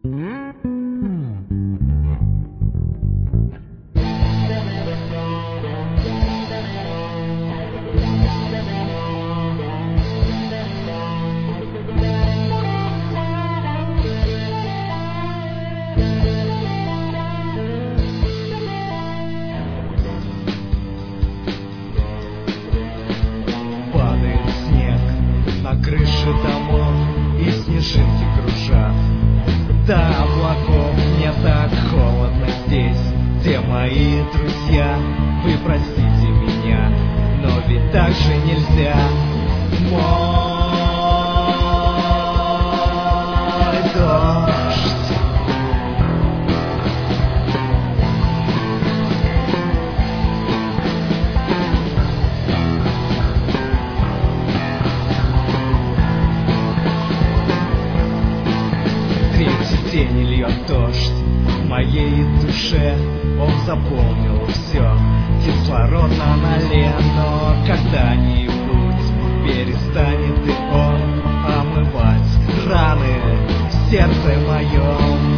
Падает снег на крыши домов, и снежинки кружат до облаков. Мне так холодно здесь, где мои друзья. Вы простите меня, но ведь так же нельзя. Мой дождь. Третий день и льет дождь в моей душе. Он заполнил все, кислород на ноле. Но когда-нибудь перестанет и он омывать раны в сердце моем.